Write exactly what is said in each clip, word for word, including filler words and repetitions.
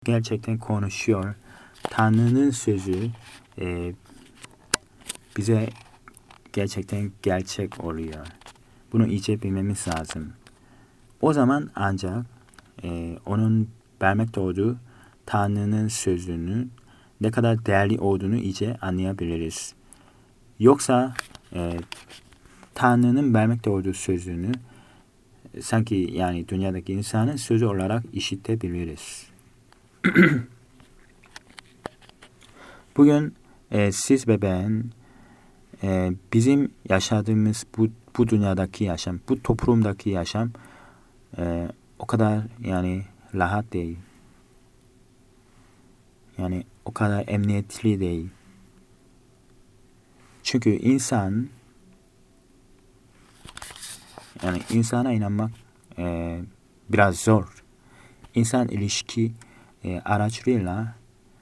gerçekten konuşuyor. Tanrı'nın sözü e, bize gerçekten gerçek oluyor. Bunu iyice bilmemiz lazım. O zaman ancak e, onun vermekte olduğu Tanrı'nın sözünün ne kadar değerli olduğunu iyice anlayabiliriz. Yoksa e, Tanrı'nın vermekte olduğu sözünü sanki yani dünyadaki insanın sözü olarak işitebiliriz. Bugün e, siz ve ben e, bizim yaşadığımız bu, bu dünyadaki yaşam, bu toplumdaki yaşam e, o kadar yani rahat değil. Yani o kadar emniyetli değil. Çünkü insan yani insana inanmak e, biraz zor. İnsan ilişki e, araçlarıyla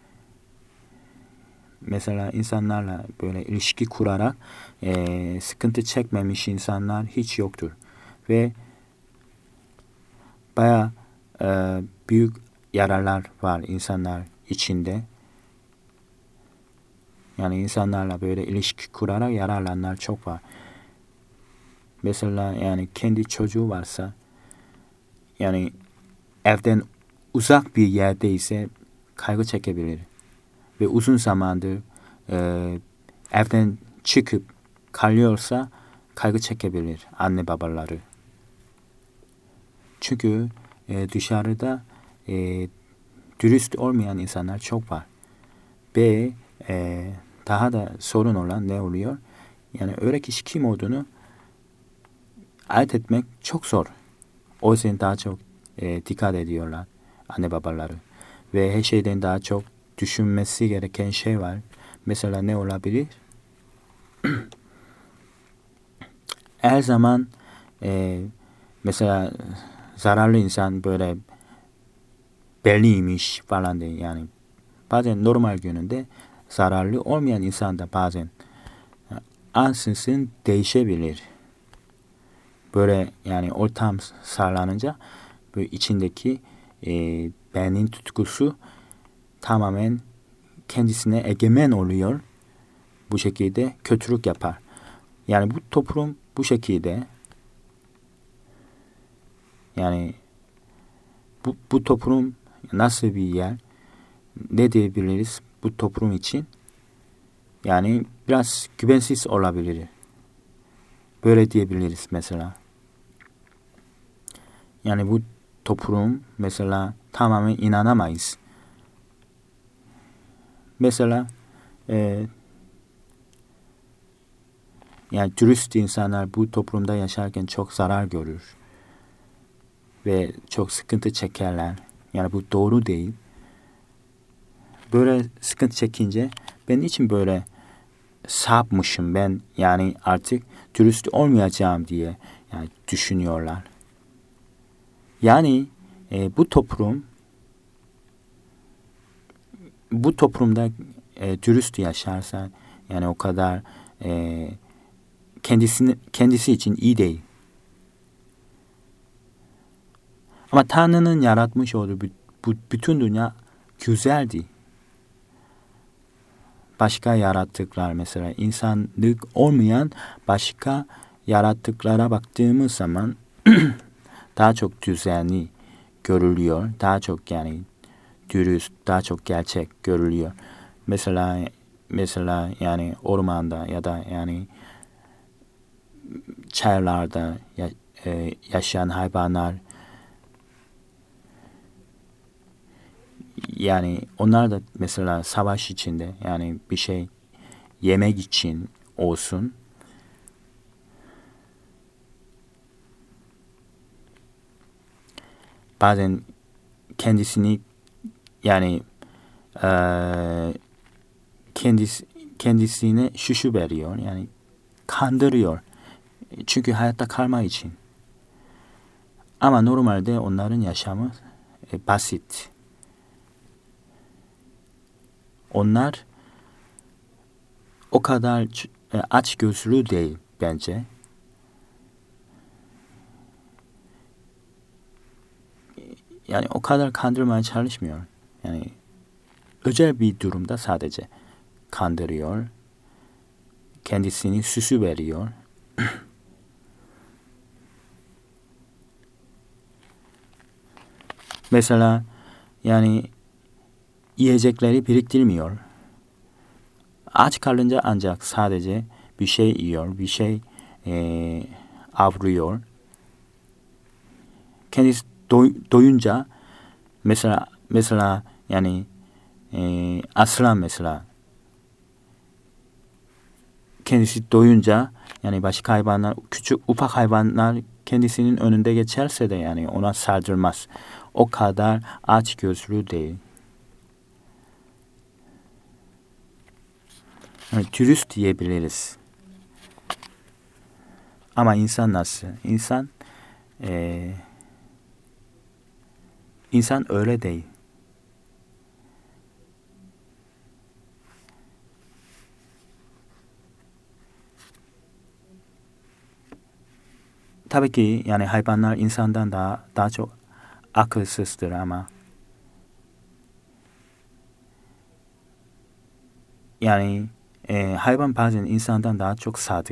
mesela insanlarla böyle ilişki kurarak e, sıkıntı çekmemiş insanlar hiç yoktur. Ve baya e, büyük yararlar var insanlar içinde. Yani insanlarla böyle ilişki kurarak yararlananlar çok var. Mesela yani kendi çocuğu varsa yani evden uzak bir yerdeyse kaygı çekebilir. Ve uzun zamandır e, evden çıkıp kalıyorsa kaygı çekebilir anne babaları. Çünkü e, dışarıda e, dürüst olmayan insanlar çok var. Ve e, daha da sorun olan ne oluyor? Yani öyle kişi kim olduğunu ayırt etmek çok zor. O yüzden daha çok e, dikkat ediyorlar anne babaları. Ve her şeyden daha çok düşünmesi gereken şey var. Mesela ne olabilir? Her zaman e, mesela zararlı insan böyle belliymiş falan değil. Yani bazen normal gününde zararlı olmayan insan da bazen ansızın değişebilir. Böyle yani ortam sağlanınca böyle içindeki e, benin tutkusu tamamen kendisine egemen oluyor. Bu şekilde kötülük yapar. Yani bu toplum bu şekilde yani bu, bu toplum nasıl bir yer? Ne diyebiliriz bu toplum için? Yani biraz güvensiz olabilir. Böyle diyebiliriz mesela. Yani bu toplum mesela tamamen inanamayız. Mesela e, yani dürüst insanlar bu toplumda yaşarken çok zarar görür. Ve çok sıkıntı çekerler. Yani bu doğru değil. Böyle sıkıntı çekince ben niçin böyle sapmışım ben yani artık dürüst olmayacağım diye yani düşünüyorlar. Yani e, bu toplum bu toplumda e, dürüst yaşarsa yani o kadar e, kendisini kendisi için iyi değil. Ama Tanrı'nın yaratmış olduğu bu, bu bütün dünya güzeldi. Başka yaratıklar mesela insanlık olmayan başka yaratıklara baktığımız zaman daha çok düzenli görülüyor. Daha çok yani dürüst, daha çok gerçek görülüyor. Mesela mesela yani ormanda ya da yani çaylarda ya, e, yaşayan hayvanlar yani onlar da mesela savaş içinde yani bir şey yemek için olsun bazen kendisini yani e, kendisi kendisine şuşu veriyor yani kandırıyor çünkü hayatta kalma için ama normalde onların yaşamı e, basit. Onlar o kadar e, açgözlü değil bence. Yani o kadar kandırmaya çalışmıyor. Yani özel bir durumda sadece kandırıyor. Kendisini süsü veriyor. Mesela yani yiyecekleri biriktirmiyor. Aç kalınca ancak sadece bir şey yiyor, bir şey e, avlıyor. Kendisi doy, doyunca mesela mesela yani e, aslan mesela kendisi doyunca yani başka hayvanlar, küçük ufak hayvanlar kendisinin önünde geçerse de yani ona saldırmaz. O kadar açgözlü değil. Yani turist diyebiliriz. Ama insan nasıl? İnsan ee, insan öyle değil. Tabii ki yani hayvanlar insandan daha daha çok akılsızdır ama yani e, hayvan bazen insandan daha çok sadık.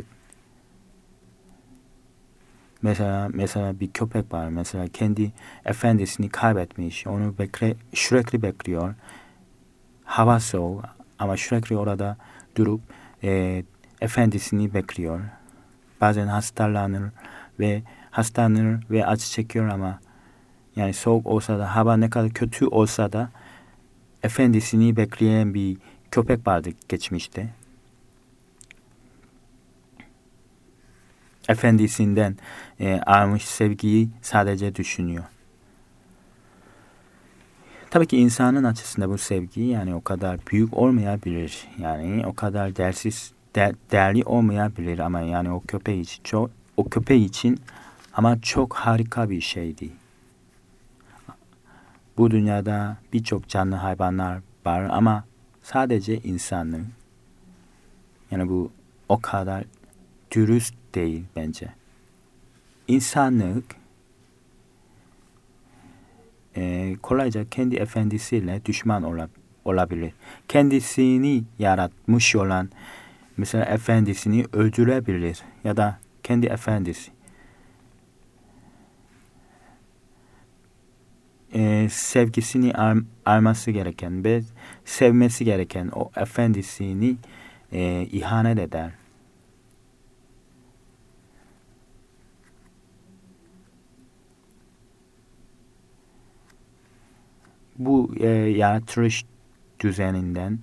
Mesela mesela bir köpek var. Mesela kendi efendisini kaybetmiş. Onu bekle, sürekli bekliyor. Hava soğuk ama sürekli orada durup e, efendisini bekliyor. Bazen hastalanır ve hastalanır ve acı çekiyor ama yani soğuk olsa da hava ne kadar kötü olsa da efendisini bekleyen bir köpek vardı geçmişte. Efendisinden e, almış sevgiyi sadece düşünüyor. Tabii ki insanın açısında bu sevgi yani o kadar büyük olmayabilir. Yani o kadar değersiz, de, değerli olmayabilir ama yani o köpek için çok o köpek için ama çok harika bir şeydi. Bu dünyada birçok canlı hayvanlar var ama sadece insanın yani bu o kadar dürüst değil bence. İnsanlık e, kolayca kendi efendisiyle düşman ola, olabilir. Kendisini yaratmış olan mesela efendisini öldürebilir ya da kendi efendisi e, sevgisini ar, arması gereken ve sevmesi gereken o efendisini e, ihanet eder. Bu e, yaratılış düzeninden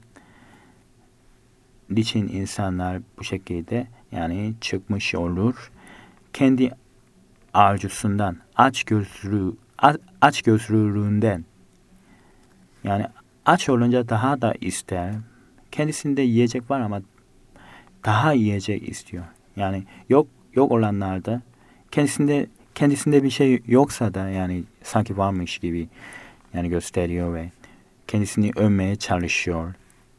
için insanlar bu şekilde yani çıkmış olur. Kendi arzusundan, açgözlü açgözlülüğünden yani aç olunca daha da ister. Kendisinde yiyecek var ama daha yiyecek istiyor. Yani yok yok olanlarda kendisinde kendisinde bir şey yoksa da yani sanki varmış gibi yani gösteriyor ve kendisini övmeye çalışıyor.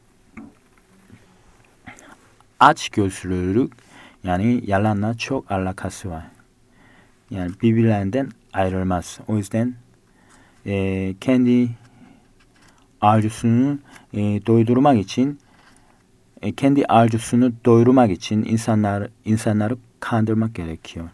Açgözlülük yani yalanla çok alakası var. Yani birbirlerinden ayrılmaz. O yüzden e, kendi arzusunu e, doydurmak için e, kendi arzusunu doyurmak için insanlar insanları kandırmak gerekiyor.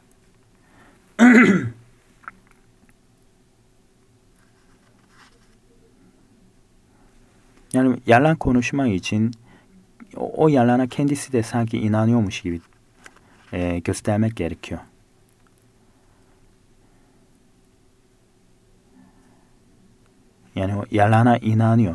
Yani yalan konuşmak için o, o yalana kendisi de sanki inanıyormuş gibi e, göstermek gerekiyor. Yani o yalana inanıyor.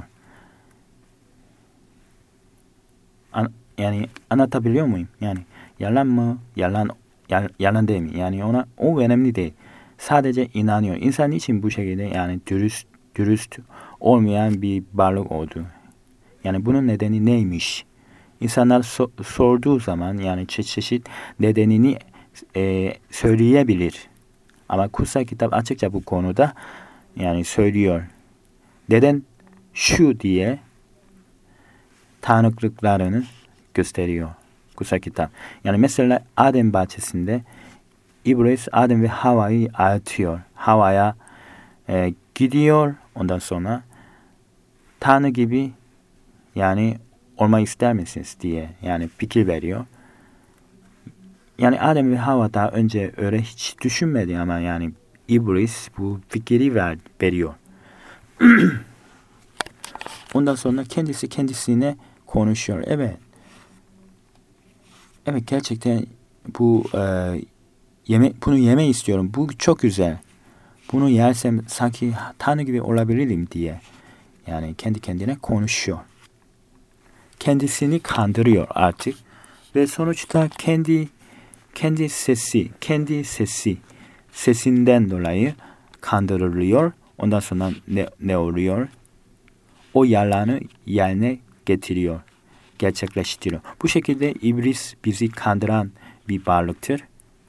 An, yani anlatabiliyor muyum? Yani yalan mı? Yalan yal, yalan değil mi? Yani ona o önemli değil. Sadece inanıyor. İnsan için bu şekilde yani dürüst dürüst olmayan bir varlık oldu. Yani bunun nedeni neymiş? İnsanlar so- sorduğu zaman yani çeşit çeşit nedenini e, söyleyebilir. Ama kutsal kitap açıkça bu konuda yani söylüyor. Neden şu diye tanıklıklarını gösteriyor kutsal kitap. Yani mesela Adem bahçesinde İblis Adem ve Havva'yı atıyor. Havva'ya e, gidiyor ondan sonra Tanrı gibi yani olmak ister misiniz diye yani fikir veriyor. Yani Adem ve Havva daha önce öyle hiç düşünmedi ama yani iblis bu fikri ver, veriyor. Ondan sonra kendisi kendisine konuşuyor. Evet. Evet gerçekten bu e, yeme bunu yeme istiyorum. Bu çok güzel. Bunu yersem sanki Tanrı gibi olabilirim diye. Yani kendi kendine konuşuyor. Kendisini kandırıyor artık. Ve sonuçta kendi kendi sesi, kendi sesi, sesinden dolayı kandırılıyor. Ondan sonra ne, ne oluyor? O yalanı yerine getiriyor, gerçekleştiriyor. Bu şekilde iblis bizi kandıran bir varlıktır.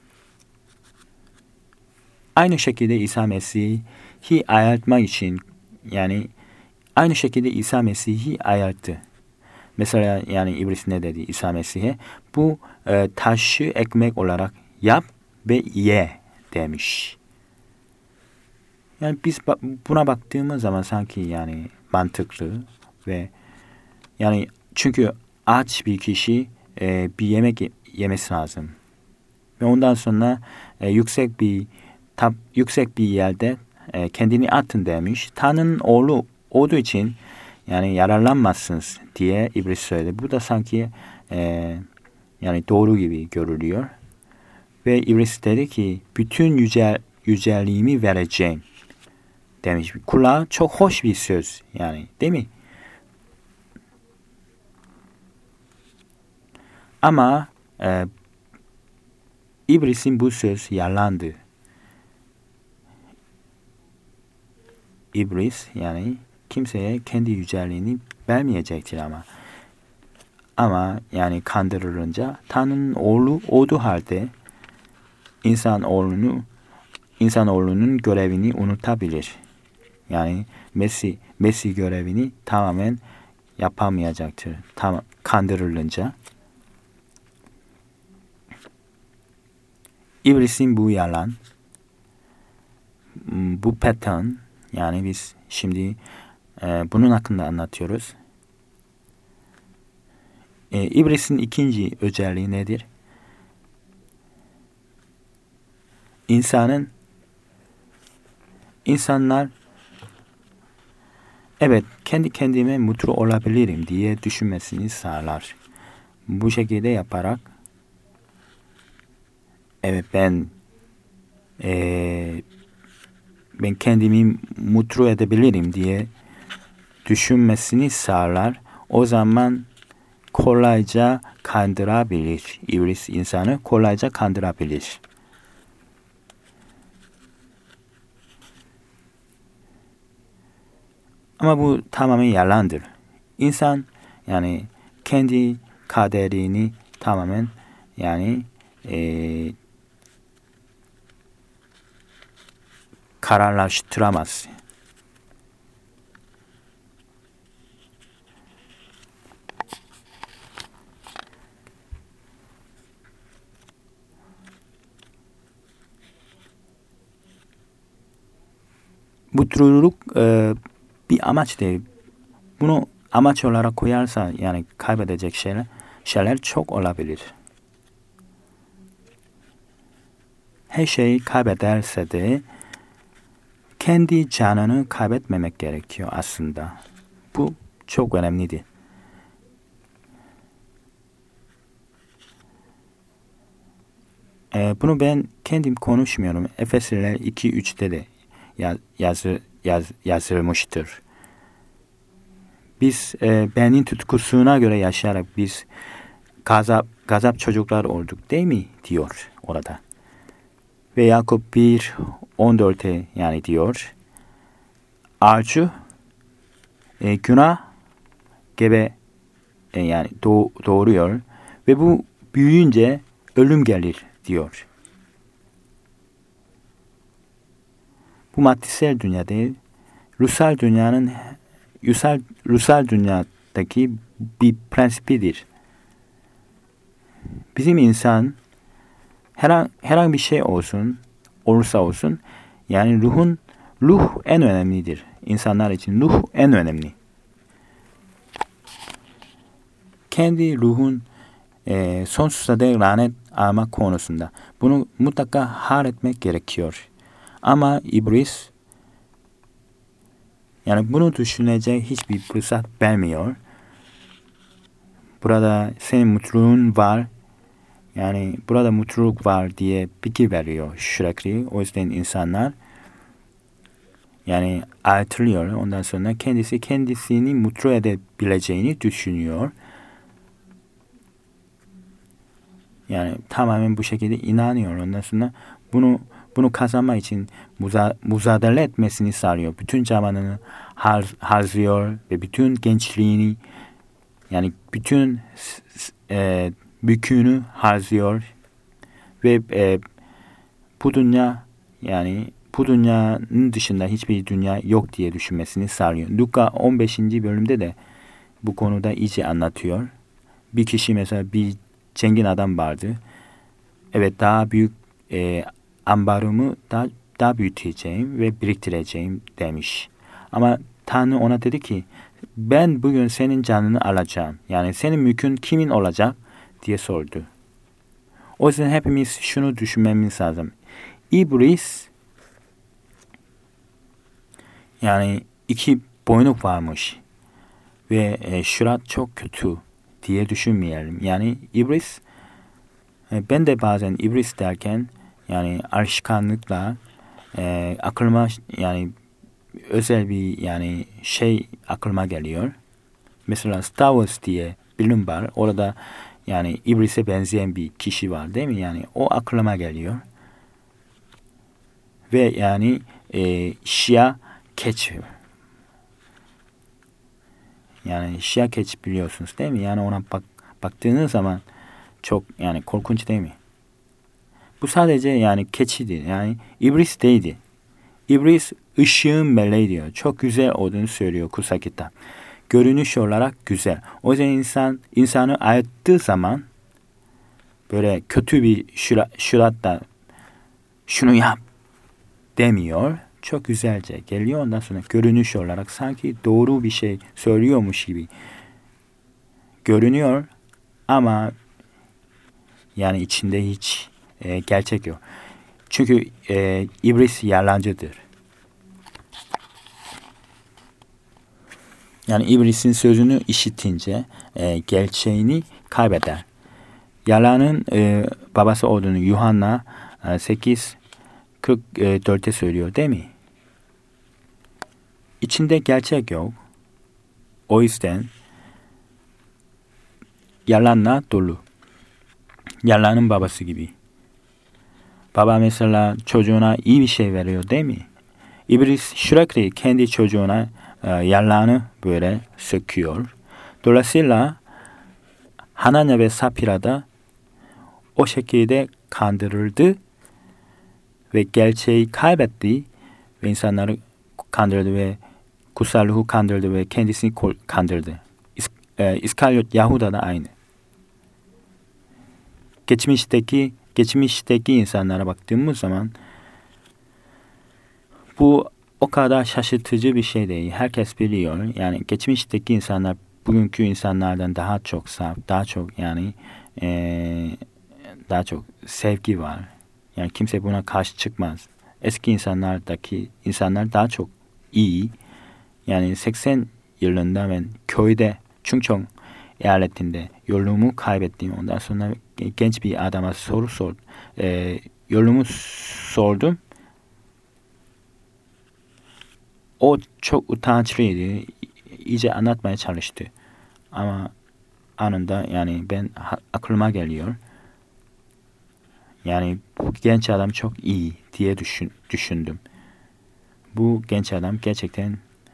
Aynı şekilde İsa Mesih'i ayartmak için yani aynı şekilde İsa Mesih'i ayarttı. Mesela yani iblis ne dedi İsa Mesih'e? Bu e, taşı ekmek olarak yap ve ye demiş. Yani biz buna baktığımız zaman sanki yani mantıklı ve yani çünkü aç bir kişi e, bir yemek yemesi lazım. Ve ondan sonra e, yüksek bir tab, yüksek bir yerde e, kendini atın demiş. Tanrı'nın oğlu olduğu için yani yararlanmazsınız diye iblis söyledi. Bu da sanki e, yani doğru gibi görülüyor. Ve iblis dedi ki bütün yücel, yücelliğimi vereceğim demiş. Kulağa çok hoş bir söz yani değil mi? Ama e, iblisin bu söz yalandı. İblis yani kimseye kendi yücelliğini vermeyecektir ama. Ama yani kandırılınca Tanrı'nın oğlu olduğu halde insan oğlunu insan oğlunun görevini unutabilir. Yani Mesih Mesih görevini tamamen yapamayacaktır. Tam kandırılınca. İblisin bu yalan, bu pattern yani biz şimdi e, bunun hakkında anlatıyoruz. E, İblisin ikinci özelliği nedir? İnsanın, insanlar evet kendi kendime mutlu olabilirim diye düşünmesini sağlar. Bu şekilde yaparak evet ben e, ben kendimi mutlu edebilirim diye düşünmesini sağlar. O zaman kolayca kandırabilir. İblis insanı kolayca kandırabilir. Ama bu tamamen yalandır. İnsan yani kendi kaderini tamamen yani e, kararlaştıramaz. Mutluluk e, bir amaç değil. Bunu amaç olarak koyarsa yani kaybedecek şeyler, şeyler çok olabilir. Her şeyi kaybederse de kendi canını kaybetmemek gerekiyor aslında. Bu çok önemlidir. Ee, bunu ben kendim konuşmuyorum. Efesliler iki üçte de yaz, yazı, yaz, yazılmıştır. Biz e, benim tutkusuna göre yaşayarak biz gazap, gazap çocuklar olduk değil mi diyor orada. Ve Yakup bir on dörtte yani diyor. Arzu e, günah gebe e, yani doğ, doğuruyor ve bu büyüyünce ölüm gelir diyor. Bu maddesel dünya değil, ruhsal dünyanın ruhsal, ruhsal dünyadaki bir prensibidir. Bizim insan herhangi, herhangi bir şey olsun, olursa olsun yani ruhun ruh en önemlidir. İnsanlar için ruh en önemli. kendi ruhun e, sonsuza dek lanet almak konusunda. Bunu mutlaka halletmek gerekiyor. Ama iblis yani bunu düşünecek hiçbir fırsat vermiyor. Burada senin mutluluğun var. Yani burada mutluluk var diye fikir veriyor sürekli. O yüzden insanlar yani artırıyor. Ondan sonra kendisi kendisini mutlu edebileceğini düşünüyor. Yani tamamen bu şekilde inanıyor. Ondan sonra bunu bunu kazanmak için muza, mücadele etmesini sağlıyor. Bütün zamanını har, harcıyor ve bütün gençliğini yani bütün e, bükünü harcıyor ve e, bu dünya yani bu dünyanın dışında hiçbir dünya yok diye düşünmesini sağlıyor. Luka on beşinci bölümde de bu konuda iyice anlatıyor. Bir kişi mesela bir zengin adam vardı. Evet daha büyük e, ambarımı daha, daha büyüteceğim ve biriktireceğim demiş. Ama Tanrı ona dedi ki ben bugün senin canını alacağım. Yani senin mülkün kimin olacak diye sordu. O yüzden hepimiz şunu düşünmemiz lazım. İblis yani iki boynuk varmış ve e, şurat çok kötü diye düşünmeyelim. Yani iblis e, ben de bazen iblis derken yani alışkanlıkla e, aklıma yani özel bir yani şey aklıma geliyor. Mesela Star Wars diye bilim var. Orada yani iblise benzeyen bir kişi var değil mi? Yani o aklıma geliyor. Ve yani e, Şia Keç. Yani Şia Keç biliyorsunuz değil mi? Yani ona bak, baktığınız zaman çok yani korkunç değil mi? Bu sadece yani keçiydi. Yani iblis değildi. İblis ışığın meleği diyor. Çok güzel olduğunu söylüyor kutsal kitap. Görünüş olarak güzel. O yüzden insan insanı ayırttığı zaman böyle kötü bir şuratla şunu yap demiyor. Çok güzelce geliyor. Ondan sonra görünüş olarak sanki doğru bir şey söylüyormuş gibi görünüyor ama yani içinde hiç e, gerçek yok. Çünkü e, iblis yalancıdır. Yani iblisin sözünü işitince e, gerçeğini kaybeder. Yalanın e, babası olduğunu Yuhanna e, sekiz kırk dörtte söylüyor değil mi? İçinde gerçek yok. O yüzden yalanla dolu. Yalanın babası gibi. Baba mesela çocuğuna iyi bir şey veriyor değil mi? İblis sürekli kendi çocuğuna e, yalanı böyle söküyor. Dolayısıyla Hananya ve Sapira da o şekilde kandırıldı ve gerçeği kaybetti ve insanları kandırdı ve kutsal ruhu kandırdı ve kendisini kandırdı. İs, e, İskaryot Yahuda da aynı. Geçmişteki geçmişteki insanlara baktığımız zaman bu o kadar şaşırtıcı bir şey değil. Herkes biliyor. Yani geçmişteki insanlar bugünkü insanlardan daha çok saf, daha çok yani ee, daha çok sevgi var. Yani kimse buna karşı çıkmaz. Eski insanlardaki insanlar daha çok iyi. Yani seksen yılında ben köyde Chungcheong eyaletinde yolumu kaybettim. Ondan sonra genç bir adama soru sordum. E, yolumu sordum. O çok utançlıydı. İyice anlatmaya çalıştı. Ama anında yani ben aklıma geliyor. Yani bu genç adam çok iyi diye düşün, düşündüm. Bu genç adam gerçekten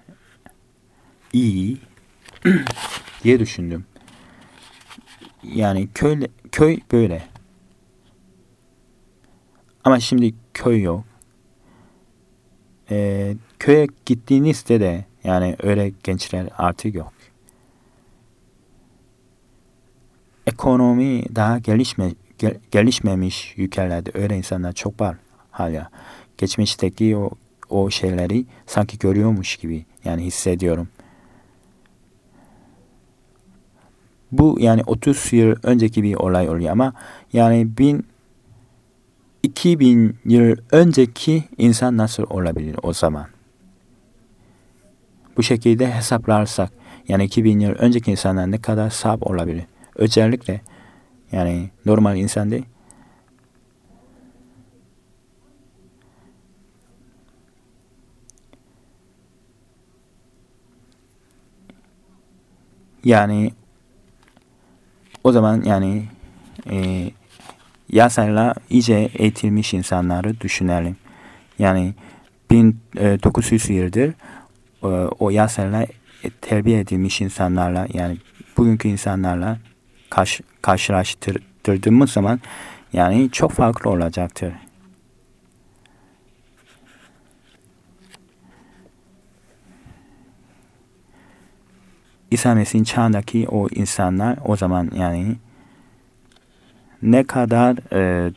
iyi diye düşündüm. Yani köy, köy böyle. Ama şimdi köy yok. Ee, köye gittiğinizde de yani öyle gençler artık yok. Ekonomi daha gelişme, gel, gelişmemiş ülkelerde öyle insanlar çok var hala. Geçmişteki o, o şeyleri sanki görüyormuş gibi yani hissediyorum. Bu yani otuz yıl önceki bir olay oluyor ama yani bin iki bin yıl önceki insan nasıl olabilir o zaman? Bu şekilde hesaplarsak yani iki bin yıl önceki insanlar ne kadar saf olabilir? Özellikle yani normal insan değil. Yani o zaman yani e, yasayla iyice eğitilmiş insanları düşünelim. Yani bin dokuz yüz yıldır e, o yasayla terbiye edilmiş insanlarla yani bugünkü insanlarla karşı, karşılaştırdığımız zaman yani çok farklı olacaktır. İsa Mesih'in çağındaki o insanlar o zaman yani ne kadar e,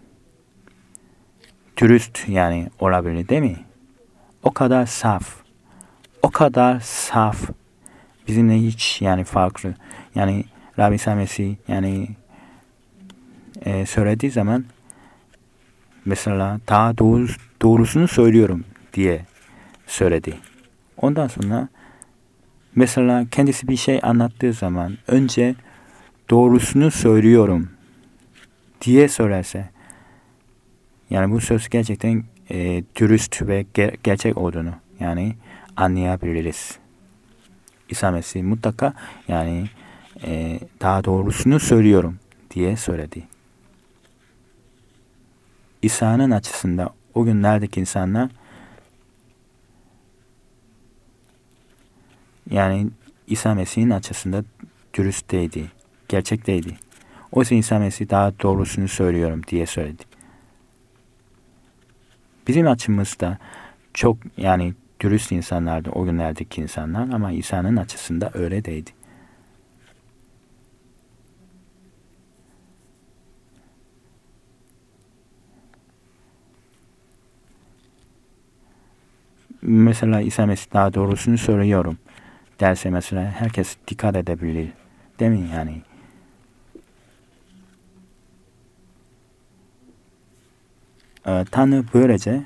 dürüst yani olabilir değil mi? O kadar saf. O kadar saf. Bizimle hiç yani farklı. Yani Rabbi İsa Mesih yani e, söylediği zaman mesela daha doğru, doğrusunu söylüyorum diye söyledi. Ondan sonra mesela kendisi bir şey anlattığı zaman önce doğrusunu söylüyorum diye söylerse yani bu söz gerçekten e, dürüst ve ger- gerçek olduğunu yani anlayabiliriz. İsa Mesih mutlaka yani e, daha doğrusunu söylüyorum diye söyledi. İsa'nın açısında o günlerdeki insanlar yani İsa Mesih'in açısında dürüst değildi, gerçek değildi. Oysa İsa Mesih daha doğrusunu söylüyorum diye söyledi. Bizim açımızda çok yani dürüst insanlardı o günlerdeki insanlar ama İsa'nın açısında öyle değildi. Mesela İsa Mesih daha doğrusunu söylüyorum derse mesela herkes dikkat edebilir. Değil mi yani? Ee, Tanrı böylece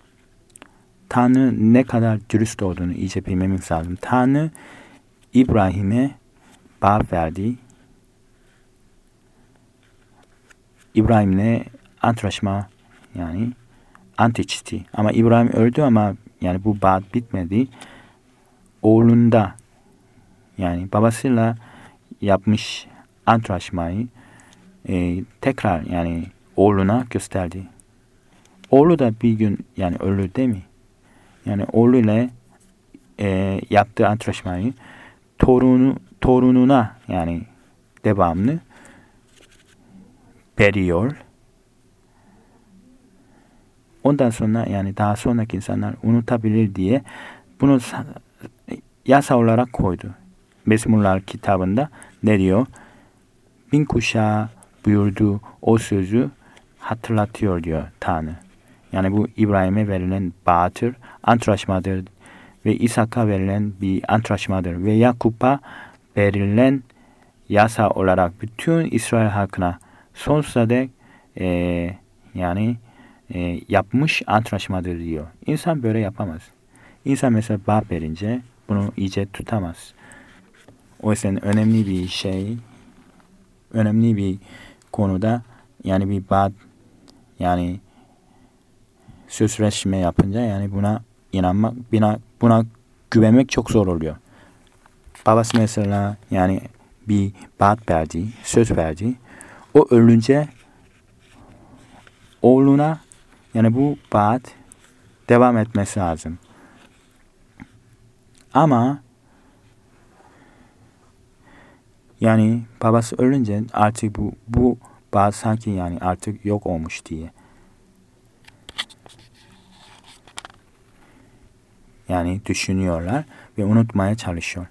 Tanrı ne kadar dürüst olduğunu iyice bilmemiz lazım. Tanrı İbrahim'e vaat verdi. İbrahim'le antlaşma yani ant içti. Ama İbrahim öldü ama yani bu vaat bitmedi. Oğlunda yani babasıyla yapmış antlaşmayı e, tekrar yani oğluna gösterdi. Oğlu da bir gün yani ölür değil mi? Yani oğluyla e, yaptığı antlaşmayı torunu torununa yani devamlı veriyor. Ondan sonra yani daha sonraki insanlar unutabilir diye bunu yasa olarak koydu. Mezmurlar kitabında ne diyor? Bin kuşağı buyurduğu o sözü hatırlatıyor diyor Tanrı. Yani bu İbrahim'e verilen bağıtır, antlaşmadır ve İshak'a verilen bir antlaşmadır ve Yakup'a verilen yasa olarak bütün İsrail halkına sonsuza dek e, yani e, yapmış antlaşmadır diyor. İnsan böyle yapamaz. İnsan mesela bağ verince bunu iyice tutamaz. O yüzden önemli bir şey, önemli bir konuda yani bir bağ yani sözleşme yapınca yani buna inanmak, buna, buna güvenmek çok zor oluyor. Babası mesela yani bir vaat verdi, söz verdi. O ölünce oğluna yani bu vaat devam etmesi lazım. Ama yani babası ölünce artık bu bu vaat sanki yani artık yok olmuş diye. Yani düşünüyorlar ve unutmaya çalışıyor.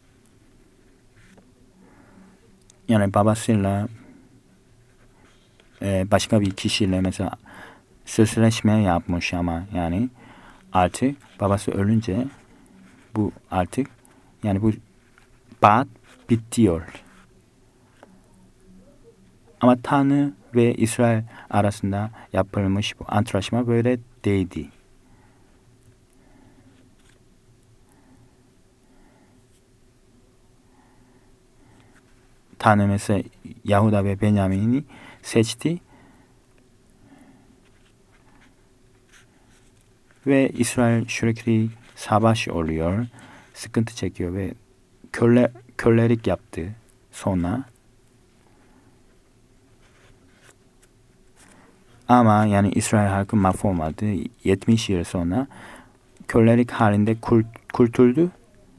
Yani babasıyla e, başka bir kişiyle mesela sözleşme yapmış ama yani artık babası ölünce bu artık yani bu bağ bitiyor. Ama Tanrı ve İsrail arasında yapılmış bu antlaşma böyle değildi. Tanrı mesela Yahuda ve Benjamin'i seçti ve İsrail sürekli savaş oluyor, sıkıntı çekiyor ve köle, kölelik yaptı sonra. Ama yani İsrail halkı mahvolmadı. yetmiş yıl sonra kölelik halinde kurt, kurtuldu.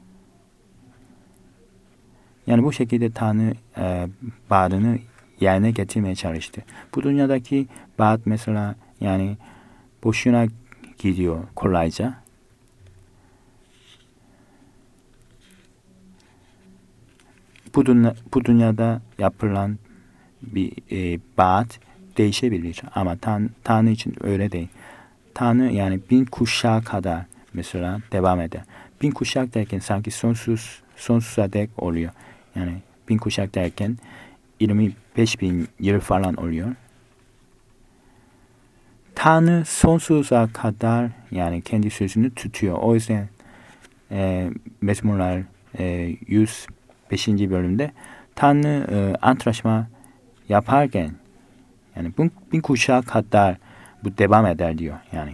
Yani bu şekilde Tanrı e, vaadini yerine getirmeye çalıştı. Bu dünyadaki vaat mesela yani boşuna gidiyor kolayca. Bu, dünya, bu dünyada yapılan bir e, vaat değişebilir ama Tan Tanrı için öyle değil. Tanrı yani bin kuşağı kadar mesela devam eder. Bin kuşak derken sanki sonsuz sonsuza dek oluyor. Yani bin kuşak derken yirmi beş bin yıl falan oluyor. Tanrı sonsuza kadar yani kendi sözünü tutuyor. O yüzden e, Mezmurlar e, yüz beşinci bölümde Tanrı e, antlaşma yaparken yani bin, bin kuşağı kadar bu devam eder diyor yani.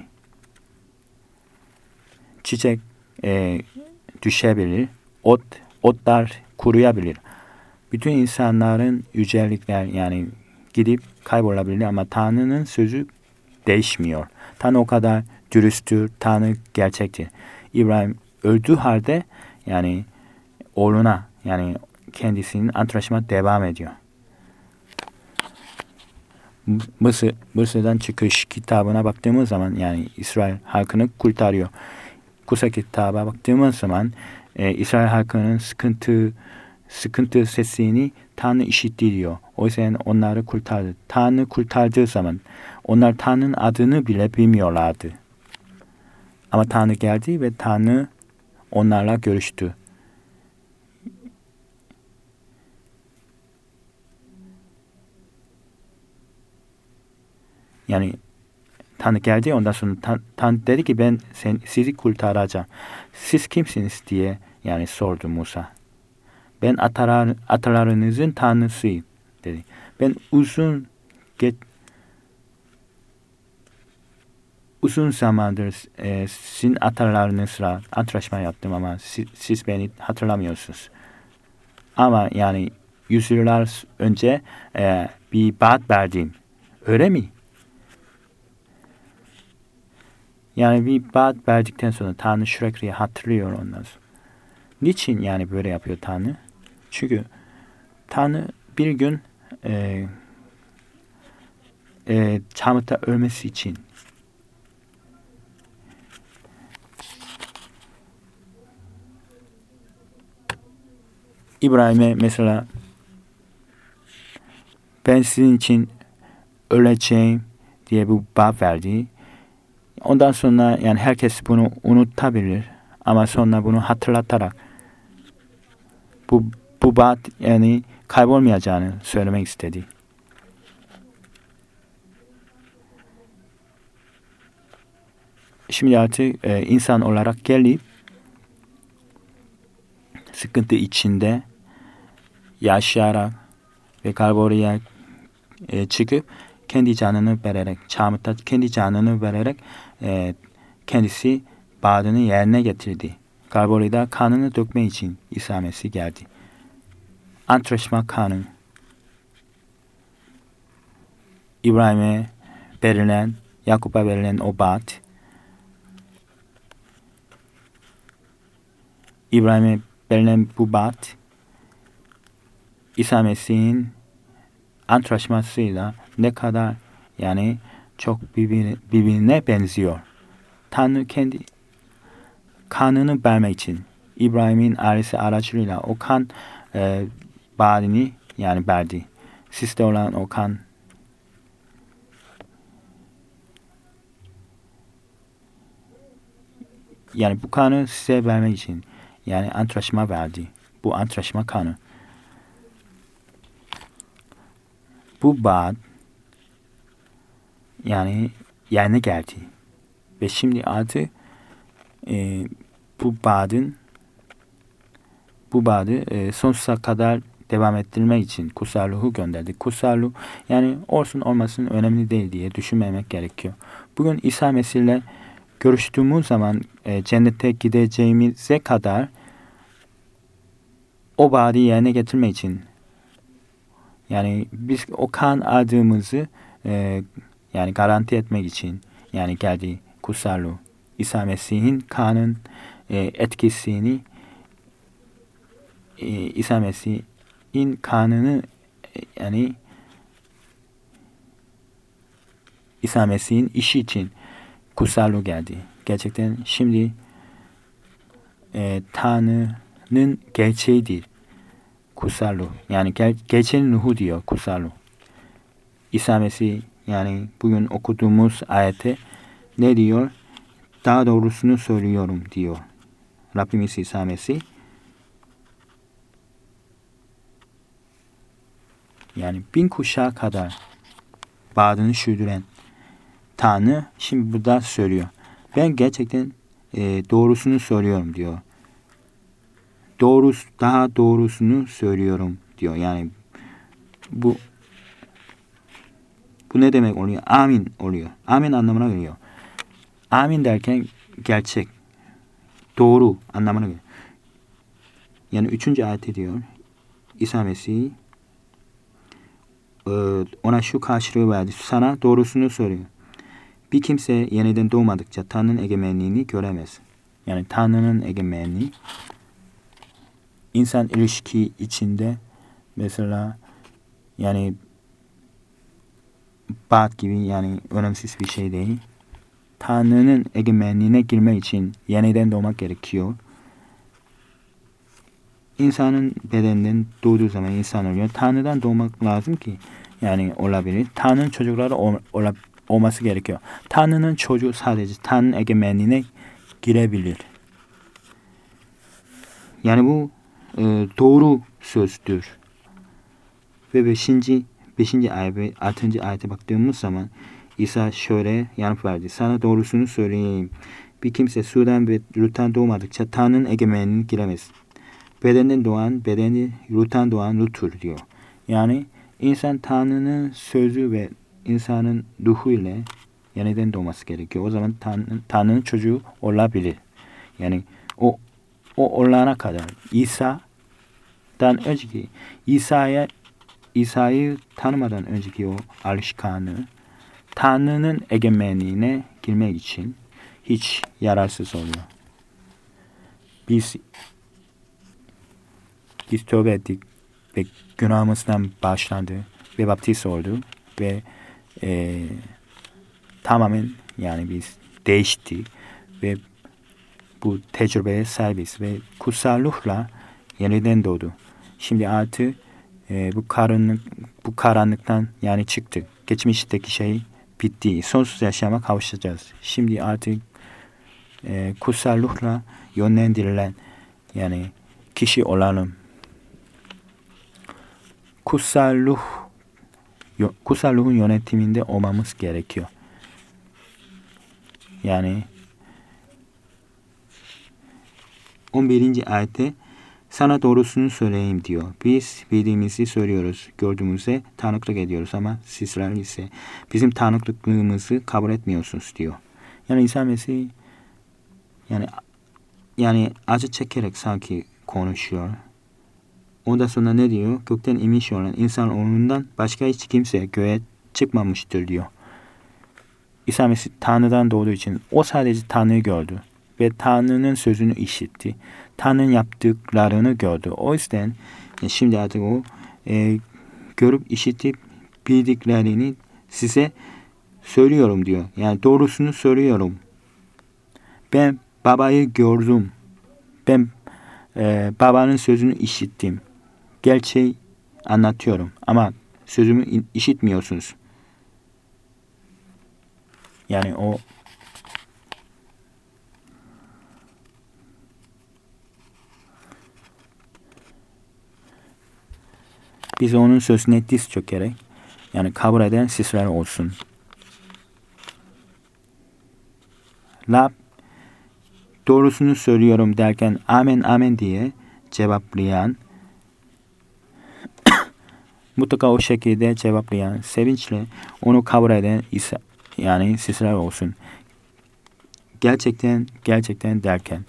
Çiçek e, düşebilir, ot otlar kuruyabilir. Bütün insanların yücelikler yani gidip kaybolabilir ama Tanrı'nın sözü değişmiyor. Tanrı o kadar dürüsttür, Tanrı gerçektir. İbrahim öldüğü halde yani oğluna yani kendisinin antlaşma devam ediyor. Mısır, Mısır'dan çıkış kitabına baktığımız zaman yani İsrail halkını kurtarıyor. Kusa kitaba baktığımız zaman e, İsrail halkının sıkıntı sıkıntı sesini Tanrı işitti diyor. O yüzden onları kurtardı. Tanrı kurtardığı zaman onlar Tanrı'nın adını bile bilmiyorlardı. Ama Tanrı geldi ve Tanrı onlarla görüştü. Yani Tanrı geldi ondan sonra Tan Tanrı dedi ki ben sen, sizi kurtaracağım. Siz kimsiniz diye yani sordu Musa. Ben atalar, atalarınızın Tanrısıyım dedi. Ben uzun get, uzun zamandır e, sizin atalarınızla antlaşma yaptım ama siz, siz beni hatırlamıyorsunuz. Ama yani yüzyıllar önce e, bir vaat verdim. Öyle mi? Yani bir vaat verdikten sonra Tanrı sürekli hatırlıyor ondan sonra. Niçin yani böyle yapıyor Tanrı? Çünkü Tanrı bir gün e, e, çamurda ölmesi için İbrahim'e mesela ben sizin için öleceğim diye bu vaat verdi. Ondan sonra yani herkes bunu unutabilir ama sonra bunu hatırlatarak bu bu vaat yani kaybolmayacağını söylemek istedi. Şimdi artık e, insan olarak gelip sıkıntı içinde yaşayarak ve kalburiye e, çıkıp kendi canını vererek, çamurda kendi canını vererek e, kendisi vaadini yerine getirdi. Kalburide kanını dökme için İsa Mesih geldi. Antlaşma kanı. İbrahim'e verilen, Yakup'a verilen o vaat. İbrahim'e verilen bu vaat İsa Mesih'in antlaşmasıyla ne kadar yani çok birbirine, birbirine benziyor. Tanrı kendi kanını vermek için İbrahim'in ailesi aracılığıyla o kan e, vaadini yani verdi. Sizde olan o kan yani bu kanı size vermek için yani antlaşma verdi. Bu antlaşma kanı. Bu vaat yani yerine geldi. Ve şimdi artık e, bu vaadin bu vaadi e, sonsuza kadar devam ettirmek için kutsal ruhu gönderdi. Kutsal ruh yani olsun olmasın önemli değil diye düşünmemek gerekiyor. Bugün İsa Mesih'le görüştüğümüz zaman e, cennete gideceğimize kadar o vaadi yerine getirmek için yani biz o kan aldığımızı e, yani garanti etmek için yani geldi kutsal ruh. İsa Mesih'in kanın e, etkisini e, İsa Mesih'in kanını e, yani İsa Mesih'in işi için kutsal ruh geldi. Gerçekten şimdi e, Tanrı'nın gerçeğidir kutsal ruh. Yani ger- gerçeğin ruhu diyor kutsal ruh. İsa Mesih yani bugün okuduğumuz ayette ne diyor? Daha doğrusunu söylüyorum diyor. Rabbimiz İsa Mesih. Yani bin kuşağa kadar vaadini sürdüren Tanrı şimdi burada söylüyor. Ben gerçekten e, doğrusunu söylüyorum diyor. Doğrusu, daha doğrusunu söylüyorum diyor. Yani bu bu ne demek oluyor? Amin oluyor. Amin anlamına geliyor. Amin derken gerçek, doğru anlamına geliyor. Yani üçüncü ayette diyor. İsa Mesih ona şu karşılığı verdi. Sana doğrusunu söylüyor. Bir kimse yeniden doğmadıkça Tanrı'nın egemenliğini göremez. Yani Tanrı'nın egemenliği insan ilişki içinde mesela yani bat gibi yani önemsiz bir şey değil. Tanrı'nın egemenliğine girmek için yeniden doğmak gerekiyor. İnsanın bedeninden doğduğu zaman insan oluyor. Tanrı'dan doğmak lazım ki yani olabilir. Tanrı'nın çocukları ol, ol, olması gerekiyor. Tanrı'nın çocuğu sadece Tanrı'nın egemenliğine girebilir. Yani bu e, doğru sözdür. Ve beşinci, beşinci ayet ve altıncı ayete baktığımız zaman İsa şöyle yanıt verdi. Sana doğrusunu söyleyeyim. Bir kimse sudan ve ruhtan doğmadıkça Tanrı'nın egemenliğine giremez. Bedenden doğan, bedeni ruhtan doğan ruhtur diyor. Yani insan Tanrı'nın sözü ve insanın ruhu ile yeniden doğması gerekiyor. O zaman Tanrı, Tanrı'nın çocuğu olabilir. Yani o o olana kadar İsa'dan önceki İsa'ya İsa'yı tanımadan önceki o alışkanlığı Tanrı'nın egemenliğine girmek için hiç yararsız oluyor. Biz biz tövbe ettik ve günahımızdan bağışlandı ve baptiz oldu ve e, tamamen yani biz değiştik ve bu tecrübeye sahibiz ve kutsal ruhla yeniden doğdu. Şimdi artık e, bu karanlık bu karanlıktan yani çıktık. Geçmişteki şey bitti. Sonsuz yaşama kavuşacağız. Şimdi artık e, kutsal ruhla yönlendirilen yani kişi olalım. Kutsal ruh kutsal ruhun yönetiminde olmamız gerekiyor. Yani on birinci ayette sana doğrusunu söyleyeyim diyor. Biz bildiğimizi söylüyoruz. Gördüğümüzde tanıklık ediyoruz ama sizler ise bizim tanıklıklığımızı kabul etmiyorsunuz diyor. Yani İsa Mesih yani yani acı çekerek sanki konuşuyor. Ondan sonra ne diyor? Gökten inmiş olan insan oğlundan başka hiç kimse göğe çıkmamıştır diyor. İsa Mesih Tanrı'dan doğduğu için o sadece Tanrı'yı gördü ve Tanrı'nın sözünü işitti. Tanrı'nın yaptıklarını gördü. O yüzden şimdi artık o e, görüp işitip bildiklerini size söylüyorum diyor. Yani doğrusunu söylüyorum. Ben babayı gördüm. Ben e, babanın sözünü işittim. Gerçeği anlatıyorum ama sözümü işitmiyorsunuz. Yani o Biz onun sözüne diz çökerek yani kabul eden sizler olsun. Rab doğrusunu söylüyorum derken amen amen diye cevaplayan, mutlaka o şekilde cevaplayan, sevinçle onu kabul eden yani sizler olsun. Gerçekten gerçekten derken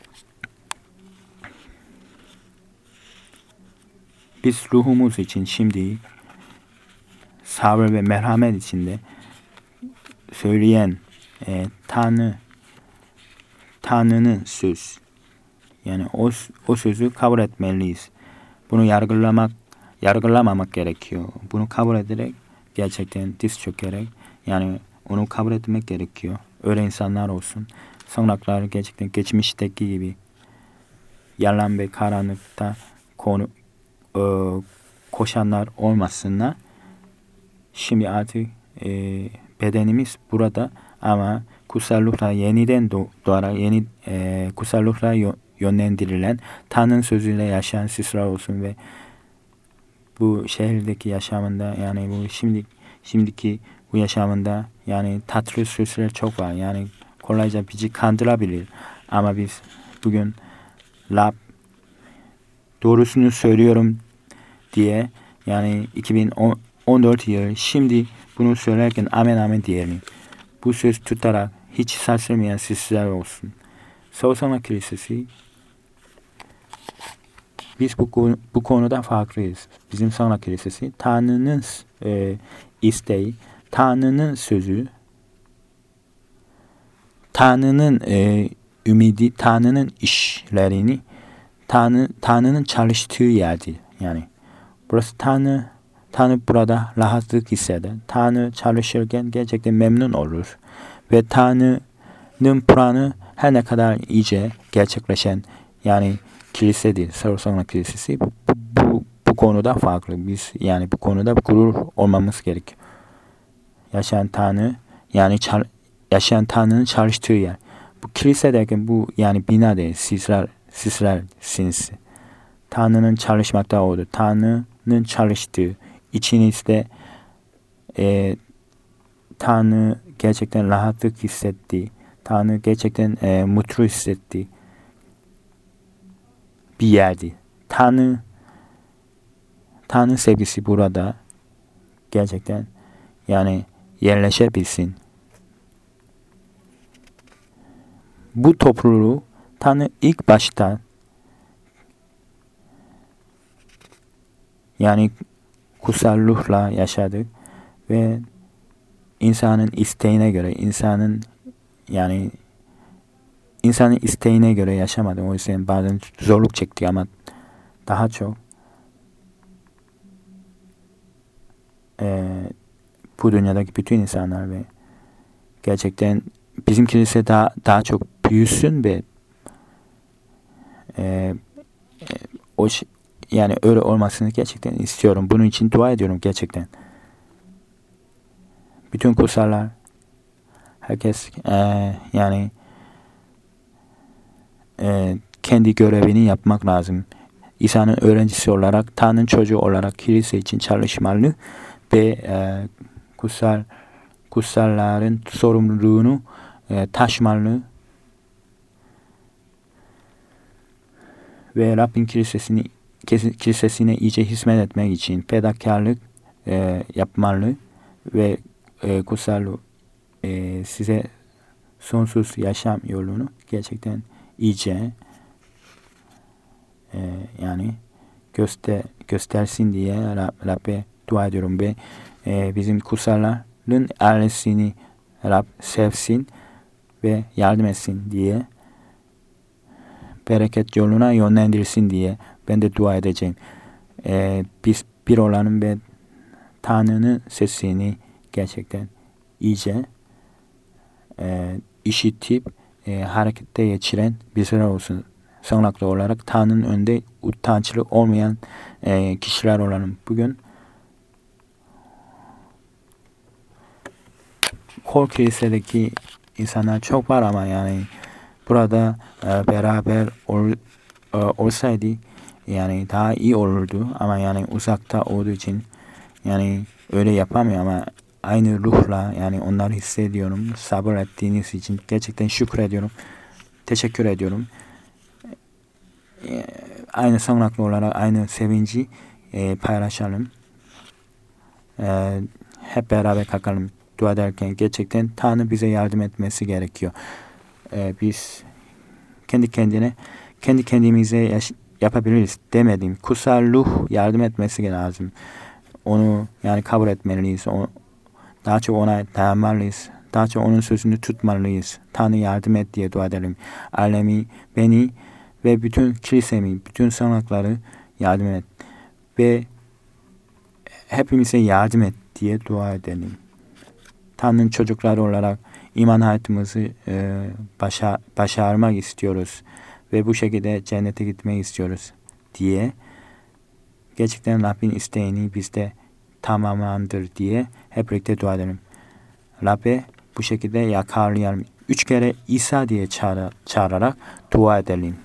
biz ruhumuz için şimdi sabır ve merhamet içinde söyleyen e, Tanrı Tanrı'nın söz yani o, o sözü kabul etmeliyiz. Bunu yargılamak yargılamamak gerekiyor. Bunu kabul ederek gerçekten diz çökerek yani onu kabul etmek gerekiyor. Öyle insanlar olsun. Sonraklar gerçekten geçmişteki gibi yalan ve karanlıkta konu, e, koşanlar olmasınlar. Şimdi artık e, bedenimiz burada ama kutsal ruhla yeniden doğarak yeni e, kutsal ruhla yönlendirilen Tanrı'nın sözüyle yaşayan sizler olsun ve bu şehirdeki yaşamında yani bu şimdi şimdiki bu yaşamında yani tatlı sözler çok var. Yani kolayca bizi kandırabilir. Ama biz bugün Rab doğrusunu söylüyorum diye yani iki bin on dört yıl şimdi bunu söylerken amen amen diyelim. Bu söz tutarak hiç sarsılmayan sizler olsun. Savunma Kilisesi biz bu, bu konuda farklıyız. Bizim Savunma Kilisesi Tanrı'nın e, isteği, Tanrı'nın sözü, Tanrı'nın e, ümidi, Tanrı'nın işlerini, Tanrı, Tanrı'nın çalıştığı yerdir. Yani burası Tanrı, Tanrı burada rahatlık hisseder. Tanrı çalışırken gerçekten memnun olur. Ve Tanrı'nın planı her ne kadar iyice gerçekleşen yani kilisedir. Savunma Kilisesi bu, bu, bu konuda farklı. Biz yani bu konuda gurur olmamız gerekiyor. Yaşayan Tanrı yani çal, yaşayan Tanrı'nın çalıştığı yer. Bu kilise derken bu yani bina değil. Sizler, sizlersiniz. Tanrı'nın çalışmakta olduğu, Tanrı'nın çalıştığı, içinizde e, Tanrı gerçekten rahatlık hissetti. Tanrı gerçekten e, mutlu hissetti. Bir yerdi. Tanrı Tanrı sevgisi burada gerçekten yani yerleşebilsin. Bu topluluğu Tanrı ilk başta yani kutsal ruhla yaşadık ve insanın isteğine göre, insanın yani insanın isteğine göre yaşamadı. O yüzden bazen zorluk çekti ama daha çok e, bu dünyadaki bütün insanlar ve gerçekten bizim kilise daha daha çok büyüsün ve e, e, o yani öyle olmasını gerçekten istiyorum. Bunun için dua ediyorum gerçekten. Bütün kutsallar herkes e, yani e, kendi görevini yapmak lazım. İsa'nın öğrencisi olarak, Tanrı'nın çocuğu olarak kilise için çalışmalı ve e, kutsal kutsalların sorumluluğunu e, taşımalı ve Rabbin kilisesini kilisesine iyice hizmet etmek için fedakarlık e, yapmalı ve e, kutsal e, size sonsuz yaşam yolunu gerçekten iyice e, yani göster göstersin diye Rab, Rab'be dua ediyorum ve e, bizim kutsalların ailesini Rab sevsin ve yardım etsin diye bereket yoluna yönlendirsin diye ben de dua edeceğim. E, biz bir olalım ve Tanrı'nın sesini gerçekten iyice e, işitip e, harekete geçiren bizler olsun. Sonraklı olarak Tanrı'nın önünde utançlı olmayan e, kişiler olalım. Bugün Kol Kilise'deki insanlar çok var ama yani burada e, beraber ol, e, olsaydı yani daha iyi olurdu ama yani uzakta olduğu için yani öyle yapamıyor ama aynı ruhla yani onları hissediyorum. Sabır ettiğiniz için gerçekten şükrediyorum. Teşekkür ediyorum. Aynı sağlıklı olarak aynı sevinci e, paylaşalım. E, hep beraber kalkalım. Dua ederken gerçekten Tanrı bize yardım etmesi gerekiyor. E, biz kendi kendine kendi kendimize yaş- yapabiliriz demedim. Kutsal ruh yardım etmesi lazım. Onu yani kabul etmeliyiz. O, daha çok ona dayanmalıyız. Daha çok onun sözünü tutmalıyız. Tanrı yardım et diye dua edelim. Ailemi, beni ve bütün kilisemi, bütün sanatları yardım et. Ve hepimize yardım et diye dua edelim. Tanrı'nın çocukları olarak iman hayatımızı e, başa, başarmak istiyoruz. Ve bu şekilde cennete gitmeyi istiyoruz diye gerçekten Rabbin isteğini bizde tamamlandır diye hep birlikte dua edelim. Rabbe bu şekilde yakarlayalım. Üç kere İsa diye çağır, çağırarak dua edelim.